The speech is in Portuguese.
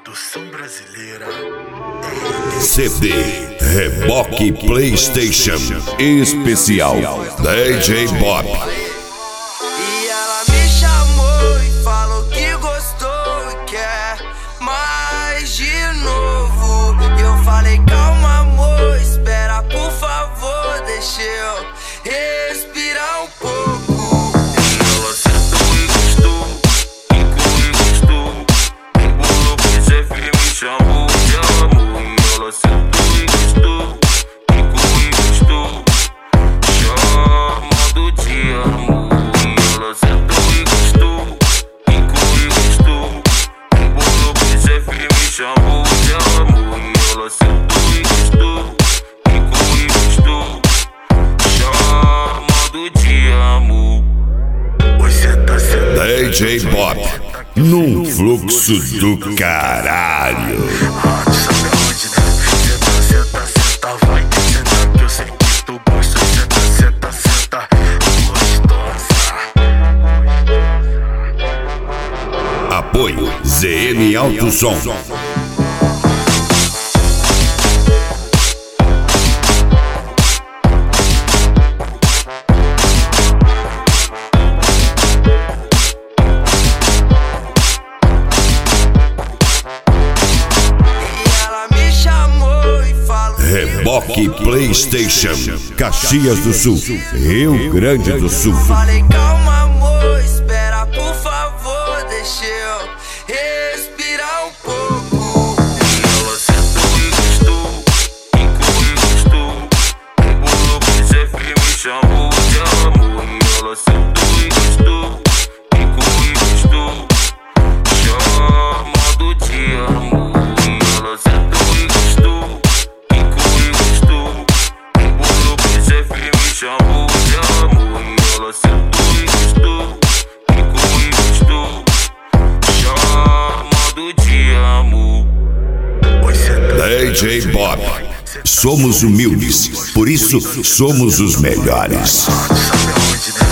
Produção brasileira. CD Reboque PlayStation Especial DJ Bob. E ela me chamou e falou que gostou e quer mais de novo. E eu falei, calma amor, espera por favor, deixa eu respirar um pouco. Ela sentou e gostou, ficou e gostou, embolou pro chefe e me chamou de amor. E ela sentou e gostou, ficou e gostou, chamando de amor. E ela sentou e gostou, ficou e gostou, embolou pro chefe e me chamou de amor. E ela sentou e gostou, ficou e gostou, chamando de amor. Você tá sendo DJ Bob num fluxo do caralho. sabe aonde, né? Senta, vai. Senta que eu sei que tu gosta. Senta, gostosa. Apoio ZN Alto Som. E ela me chamou e falou Reboque PlayStation Caxias do Sul, Rio Grande do Sul. falei, calma amor, espera por favor, deixa eu respirar um pouco. Ela sentou e gostou, ficou e gostou, embolou pro chefe e me chamou de amor. E ela sentou e gostou, ficou e gostou, chamando de amor. E ela sentou e gostou, ficou e gostou, embolou pro chefe e me chamou de amor. E ela sentou e gostou, ficou e gostou, chamando de amor. DJ Bob. Somos humildes, por isso somos os melhores. Sabe aonde, né?